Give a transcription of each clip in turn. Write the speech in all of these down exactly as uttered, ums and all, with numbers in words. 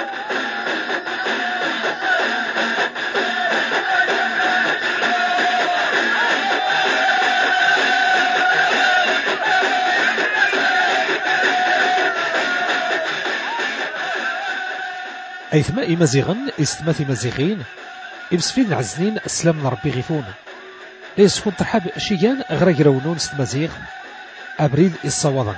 أيثما إمازيغن إستماث إمازيغين إبسفين عزنين السلام من ربي غيثون إيسفون ترحب شيان غرق رونون استمازيغ أبريد الصوضان.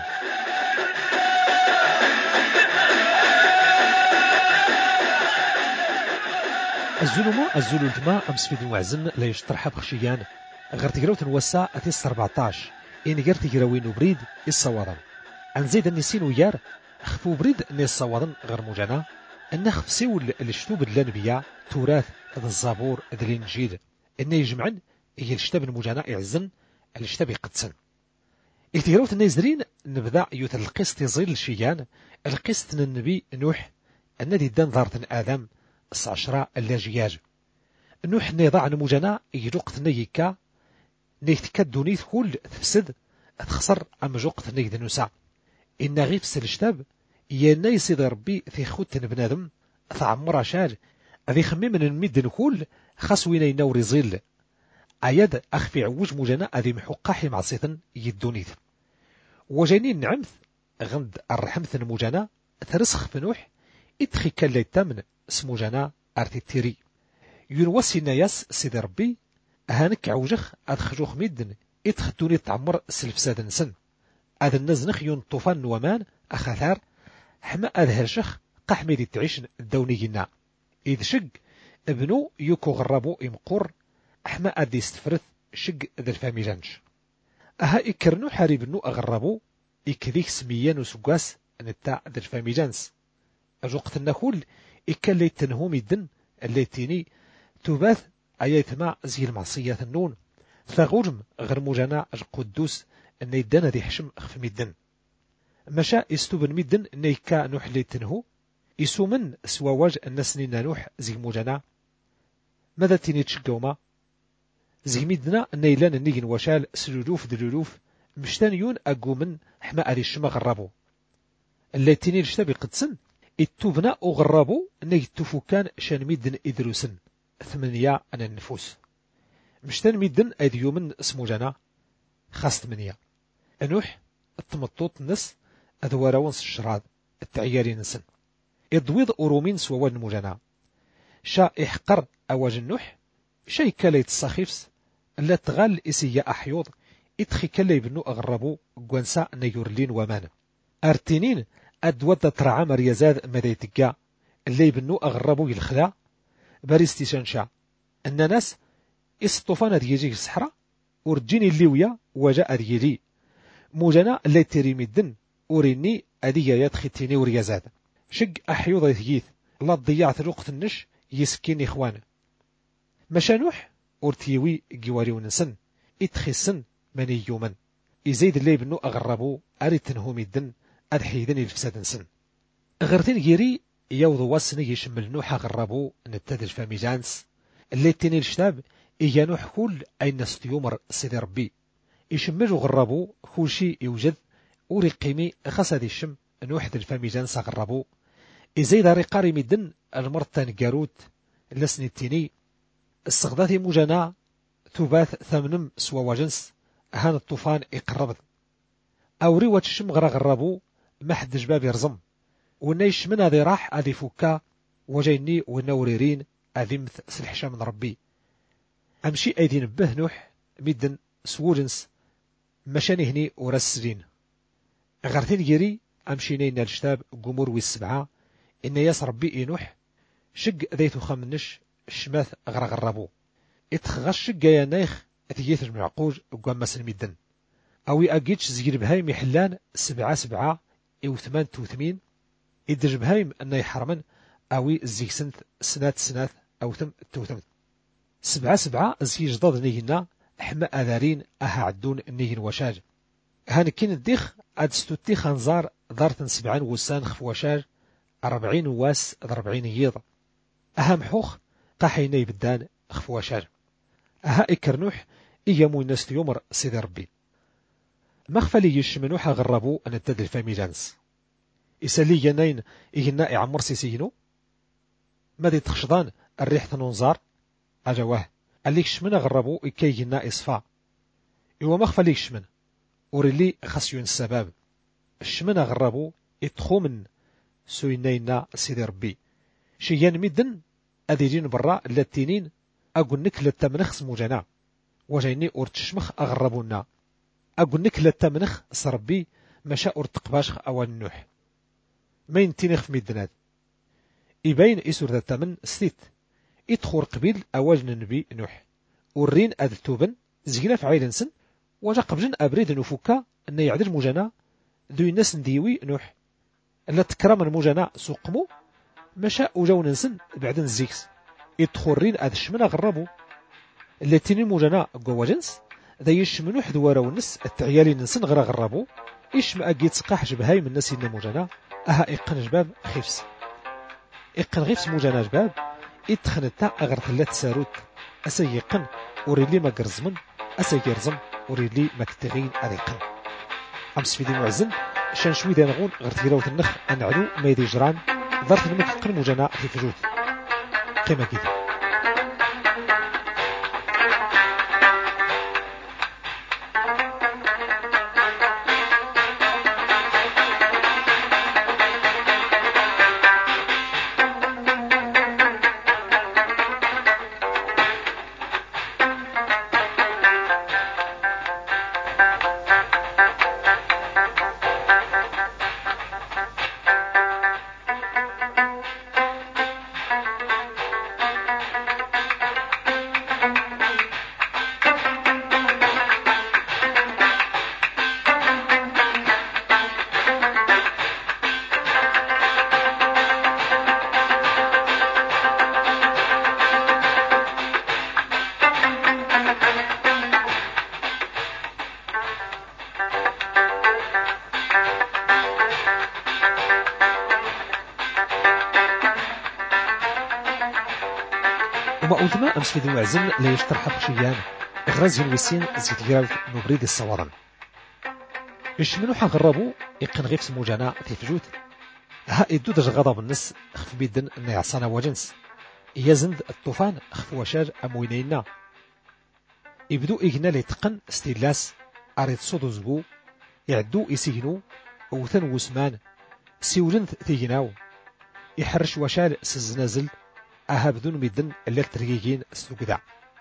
الزلمة الزلولتما أمسفين وعزن لا يشترحب خشيان غير تقراوت نوسع أتيس أربعتاش إن غير تقراوين بريد الصوضان عن زيد النسين ويار خفو بريد ني الصوضان غير مجانا النخف سيول الشتوب اللانبيا تراث ذا الزابور ذا الانجيل ان يجمعن هي الشتاب المجانا يعزن الشتاب يقدسن التقراوت النيزرين نبدا يوث القسط يزيل الشيان القسط النبي نوح الذي دان ضارة آدم السعشرة اللاجياج نوح نيضع نموجانا يجوقت نيكا نيتكا دونيت كل تفسد تخسر أم جوقت نيد نسا إن غيف سلشتاب يانا يسيد ربي في خوت بنادم ثعمر شاج أذي خمي من الميد نكول خاص وين ينور يزيل عياد أخفي عوج مجانا أذي محقاحي معصيثن يدونيت وجانين نعمث غند الرحمث مجانا ترسخ فنوح إدخي كاللي تامن اسمو جانا أرتيتيري ينوسي ناياس سيد ربي هانك عوجخ أدخجوخ ميدن إدخدوني تعمر سلفساد نسن أذ النزنخ يون طوفان نوامان أخاثار حما أذهرشخ قحمي تعيش الدونينا إذ شق ابنو يوكو غرابو إمقور أحما أدي استفرث شق ذا الفاميجانش أها إكرنو حارب نو أغرابو إكذيك سميان وسقاس نتاع ذا الفاميجانس أجوقت النخول إكالي تنهوم الدن الليتيني تباث أياتما زي المعصية النون ثغرم غير مجانا القدوس أن يدانا ذي حشم أخف ميدن مشا يستوبن ميدن نيكا نوح اللي تنهو يسو من سواواج النسنين نوح زي مجانا ماذا تيني تشقوما زي ميدنا نيلان النيجن وشال سلولوف دلولوف مشتانيون أقو من حما أري الشما غرابو اللي تيني الشتابي قدسن التوبنا أغرابو نيتوفو كان شان ميدن إدروسن ثمانية أنا النفوس مشتان ميدن أيد يومن اسمو جانا خاص ثمانية أنوح التمطوط نس أذواراونس الشراد التعياري نسن إضويض أرومين سووان مجانا شا إحقر أواج النوح شاي كاليت السخيفس لا تغال إسيا أحيوض إدخي كالي بنو أغربو قوانسا نيورلين ومان أرتينين أدوات ترعى مريزاد مديتكا اللي بنو أغربو يلخلا باريستي شنشا أن ناس إسطوفانا ديجي الصحراء ورجيني الليوية وجاء ديجي موجانا اللي تريمي الدن وريني أديا يدخلتيني وريزاد شق أحيوض يثيث لا تضيعت الوقت النش يسكين إخوان مشانوح ورتيوي جواري ونسن إتخسن مني يومن يزيد اللي بنو أغربو أريتنهم الدن أدحيدن الفساد نسن غرتين جيري يوضو واسني يشمل نوح غربو نتاد الفاميجانس اللي تيني الشتاب إيا نوح كل أين نستيومر سيدي ربي يشمل غربو كل شيء يوجد ورقيمي خاصة الشم نوح ذا الفاميجانس غربو إزايد رقاري مدن المرتان جاروت لسني التيني السغداتي مجانا ثباث ثمنم سوا وجنس هان الطوفان يقرب أوري واتشم غرا غربو ما حد جباب يرزم ونيش من هذه راح هذه فكا وجيني ونوريرين هذه مثل سلحشة من ربي أمشي أيدين به نوح مدن سوجنس مشاني هني ورسلين غرتين جيري أمشي نين الشتاب قمور والسبعة إن ياس ربي نوح شق ذيتو خمنش الشماث غرا غربو اتخغش شق يا نايخ اتيث المعقوج وقام مسل مدن أو أجيتش زير بهايم يحلان سبعة سبعة إو ثمان توثمين إدرج بهايم أنه يحرمن أوي زيك سنت سنات سنات أو ثم توثم سبعة سبعة زي جداد نيهنا حما أذارين أها عدون نيهن وشاج هان كين الديخ أدستوتي خنزار ضارتن سبعين وسان خف وشاج أربعين واس ضربعين ييض أهم حوخ قاحيني بدان خف وشاج أها إكرنوح إيامو الناس يومر سيدي ربي مخفلي يشمنوحا غربو أن التد الفاميجانس إسالي ينين إهنا إعمر سيسينو مادي تخشضان الريح تنونزار أجواه اللي شمنا غربو إكيجنا إصفا إوا ما خفى ليك شمن وريلي خسيون السباب الشمنا غربو يتخو من سوينينا سيدي ربي شيان مدن أذيجين برا اللاتينين أقول نك للتمنخ سموجنا وجيني أورتشمخ أغربونا أقول نك للتمنخ سربي مشا أورتقباشخ أول نوح ما ينتينخ في مدناد يبين إسور ذا التمن ستيت يدخور قبيل أواجن النبي نوح ورين أذ توبن زينا في عيلنسن وجا قبجن أبريد نفوكا أن يعدل مجانا ذو الناس نديوي نوح ألا تكرم المجانا سوقمو مشا وجاو ننسن بعدن الزيكس يدخورين أذ الشمنا غربو اللاتين مجانا قوة جنس ذا يشمنو حذوارا ونس التعيالي ننسن غرا غربو إيش ما أجي تسقاح جبهاي من الناس إن مجانا أها إقن جباب خيفس إقن غيفس مجانا جباب إدخنتا أغرت لا تساروت أسيقن وريلي ما قرزمن أسيقرزم وريلي ما كتغين أذيقن أمس في دي معزن شان شوي دي نغون غرت جراوة النخ أنعلو ما يدي جران ظرف المكتقن مجانا في فجوت قيمة كده وما أوثما أمس في ذو عزن لا يشترح بخشيان إغراز ينويسين زيت جرال نبريد الصوارن إش منو حغربو يقن غيف سموجانا في فجوت ها إدو دج غضب النس خف بيدن أن يعصانا وجنس يزند الطوفان خف وشاج أموينينا يبدو إغنا ليتقن ستيلاس أريد صدو زبو يعدو يسيجنو أوثن وسمان سيولنث تيجناو يحرش وشال سزنازل أها بدون ميدن اللي تريجين السوكدا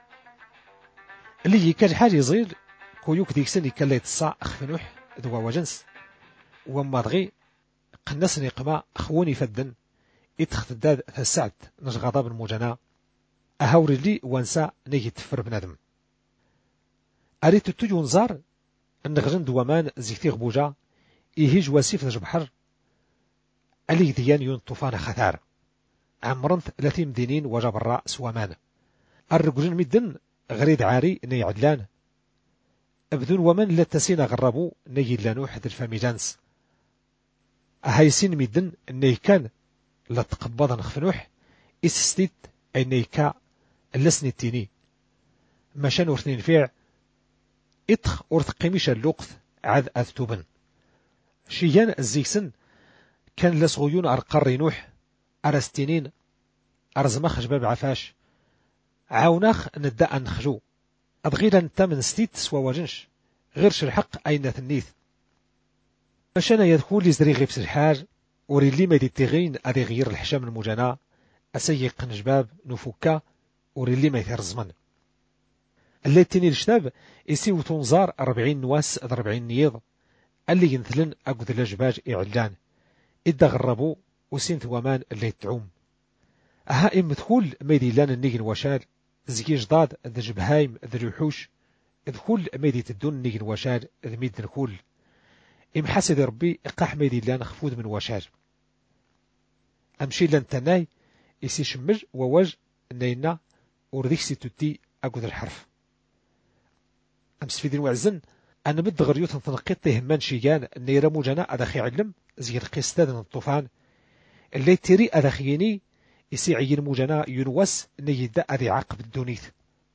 اللي يكاد حاجة يزير كويوك ديكسن يكلا يتصا أخفنوح ذوا وجنس وما دغي قنصني قما خوني فدن يتخداد فسعد نجغضا بالمجانا أهوري لي وانسا نيجي تفر بنادم أريد تتجو نزار النغجن دوامان زيكتي غبوجا يهيج واسيف نج بحر اللي ديان يون طوفان خثار عمرنت ثلاثين مدينين وجاب الراء سوامان الرجل مدن غريد عاري ني عدلان أبدون ومن لا تسينا غربو ني لانوح ذي الفاميجانس أهايسين مدن ني كان لا تقبضا نخفنوح إسستيت أي ني كا اللسني التيني مشان ورثنين فيع إتخ ورثقيميش اللوقث عذ أذتوبن شيان الزيكسن كان لسغيون أرقر نوح أرستينين أرزمخ جباب عفاش عاوناخ نداء نخجو أبغينا نتا من ستيت سوا وجنش غيرش الحق أين ثنيث مشانا يدخول لزري غيبس الحاج وري لي ما يتغين أدي غير الحشام المجانا أسيق نجباب نفكا وري لي ما يترزمن اللي تيني الشتاب يسيو تنظار أربعين نواس أربعين نيض اللي ينثلن أقود الأجباج إعلان إدا غربو وسين ثوامان اللي تعوم أها إم دخول ميدي لان النيجن وشال زكي جداد ذا جبهايم ذا الوحوش دخول ميدي تدون النيجن وشال ذا ميد نخول إم حسد ربي إقاح ميدي لان خفود من وشال أمشي لان تناي يسي شمج ووج نينا ورديك ستوتي أقود الحرف أمس في دين وعزن أنا بد غريوت تنقيط تهمان شيان نيرا موجانا أدخي علم زي القيستاد الطوفان اللي تيري أدخيني يسي عين موجانا ينوس نيدا أذي عقب الدونيث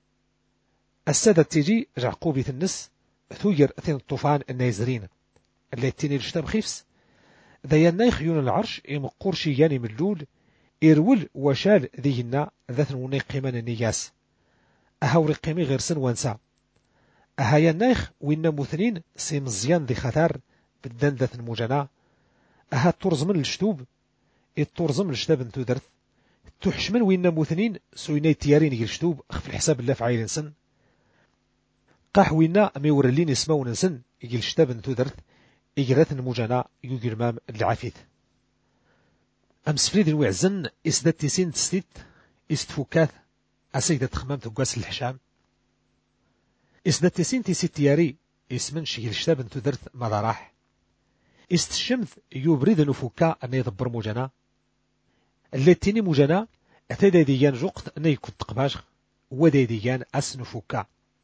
السادة تيجي جعقوبة النس ثوير ثين الطوفان النيزرين اللي تيني الشتاب خيفس ذا ينايخ يون العرش يمقور شياني من اللول إرول وشال ذينا ذات نوني قيمان النياس أها ورقيمي غير سن وانسا أها ينايخ وين مثنين سي مزيان ذي خطر بدان ذات المجانا أها ترزمن الشتوب الترزم الشتاب انتو درت تحشمن وين مثنين سويني تيارين الشتوب خف الحساب الله في عين سن قاح وينا ميورلين اسماون نسن يجي الشتاب انتو درت إجرات المجانا يجي المام العافيت أمس فريد الوعزن إسداد تيسين تستيت إستفوكات أسيدة تخمام تقاس الحشام إسداد تيسين تيسيت تياري اسمن شيل الشتاب انتو درت ماذا راح استشمث يبريد نفوكا أن يدبر مجانا اللي تيني مجانا أتدا ديان جوقت أن يكون تقباش ودا ديان أس نفوكا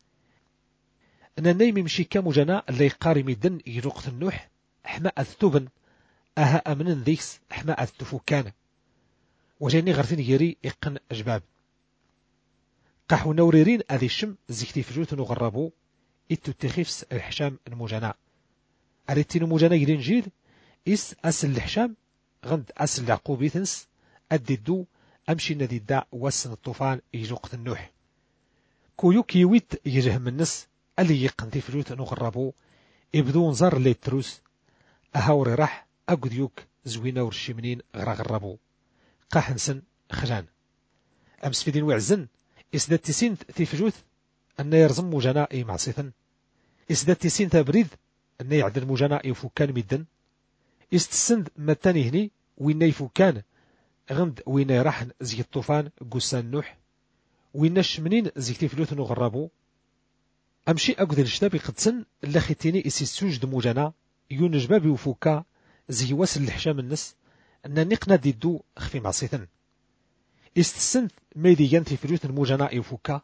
أن نايم يمشي كمجانا اللي يقاري ميدن يجوقت النوح حماء الثوبن أها أمنن ذيكس حماء التفوكان وجاني غرثين يري إقن أجباب قاحو نوريرين أذي الشم زيكتي فجوت نغربو إتو تخيفس الحشام المجانا أريتين مجانا يرين جيد إس أسل الحشام غند أسل العقوبي ثنس أدي الدو أمشي ندي الداء وسن الطوفان يجوقت النوح كويو كيويت يجهم النس اللي يقن تفجوت نغربو إبدو نزار اللي تروس أهاوري راح أقديوك زوينة ورشيمنين غرا غربو قاحنسن خجان أمس في دين وعزن إسداد تسين تفجوت أن يرزم مجانا إي معصيثن إسداد تسين تبريد أن يعدل مجانا يفوكان مدن استسند متاني هني وين يفوكان غند وين راح زي الطوفان قسان نوح وين الشمنين زي تفلوت نغربو أمشي أقدر الشتاب قدسن لخيتيني إسي سوجد مجانا يونجباب يفوكا زي واسل الحشام النس أن نقنا ديدو خفي معصيثن استسند ميدي ينتي فلوت المجانا يفوكا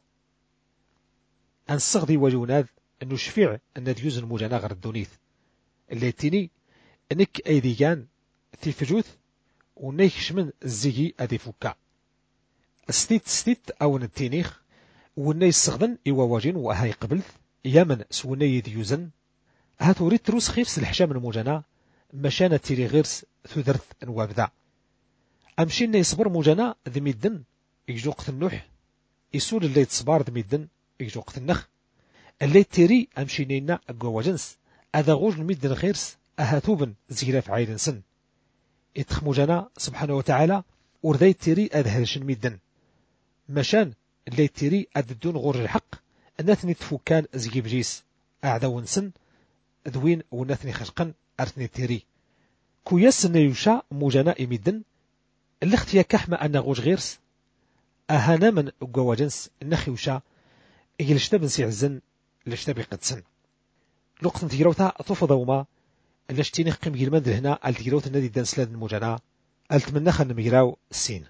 أن الصغدي وجوناذ أنه شفيع أن ديوز المجانا غير الدونيث اللي تيني أنك أيديان تفجوث ونيكش من الزيجي أدي فوكا ستيت ستيت أو نتينيخ وني الصغدن إوا واجين وأهاي قبلث يامن سوني ديوزن هاتو ريت روس خيفس الحشام المجانا مشانا تيري غيرس ثدرث نوابذا أمشينا يصبر مجانا ذي ميدن يجو قت النوح يسول اللي تصبار ذي ميدن يجو قت النخ اللي تيري أمشينا أقوى وجنس أذا غوج الميدن غيرس أهاتوبن زيرا في عيد سن إتخ مجانا سبحانه وتعالى ورداي تيري أذهرش الميدن مشان اللي تيري أددون غور الحق أنثني تفوكان زيب جيس أعداون سن ذوين ونثني خشقا أرثني تيري كويس يوشا مجانا إميدن اللي اختيا كحما أن غوج غيرس أهانا من قوى جنس النخي وشا إيلشتاب نسيعزن لشتاب قدسن لقط نتيروتا طفض وما اللاشتيني قيم جلمان هنا التيروت النادي دانسلاد المجانا ألتمنى خن ميراو السين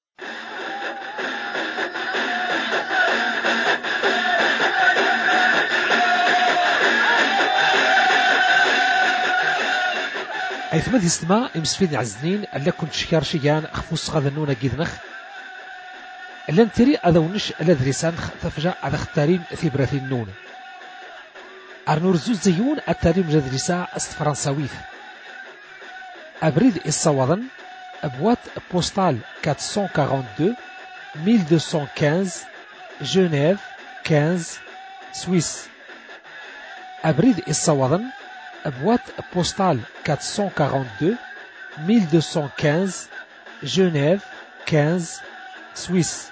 أيثمد استماع إمسفيد عزنين ألا كنت شكار شيان أخفوص غذنونا جيدنخ ألا نتري أذونش ألا دريسان تفجأ على اختارين ثبرة النون أرنور زوز زيون التاريم جدريسا أست فرنساويث أبريد الصوادن أبوات بوستال أربعمية واثنين وأربعين ألف ومئتين وخمسة عشر جنيف خمسة سويس أبريد الصوادن أبوات بوستال أربعمية واثنين وأربعين ألف ومئتين وخمسة جنيف خمسة سويس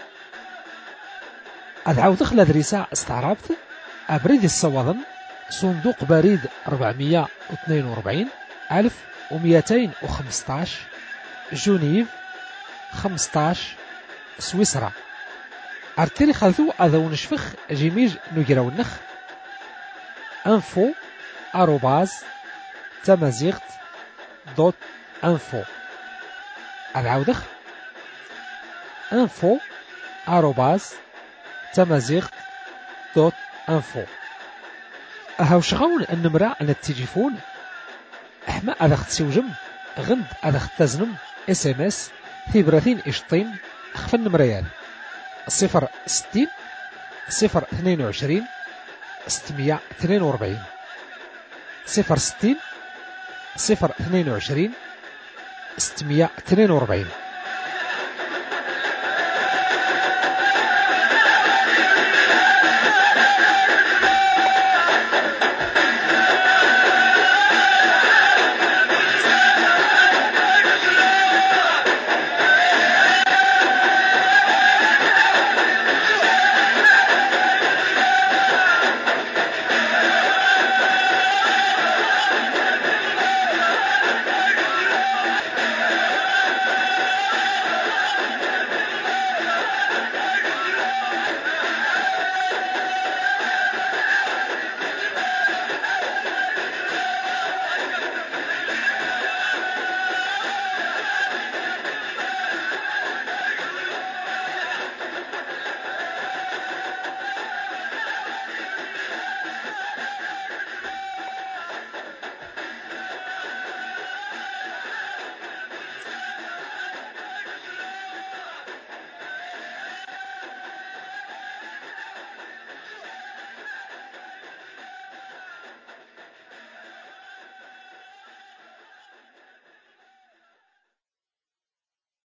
أدعو دخل أدريسا استعربت أبريد الصوادن صندوق بريد أربعمية واثنين وأربعين ألف ومئتين وخمسة عشر جنيف خمسة عشر سويسرا أرتري خلثو أذو نشفخ جيميج نجراو النخ انفو أروباز تمازيغت دوت انفو العودخ انفو أروباز تمازيغت دوت انفو أهاو شغون النمرة على التليفون أحما أذا تسوجم غند أذا تزنم اس ام اس ثبرتين اشطين أخف النمريان صفر ستين صفر اثنين وعشرين ستمية اثنين وأربعين صفر ستين صفر اثنين وعشرين ستمية اثنين وأربعين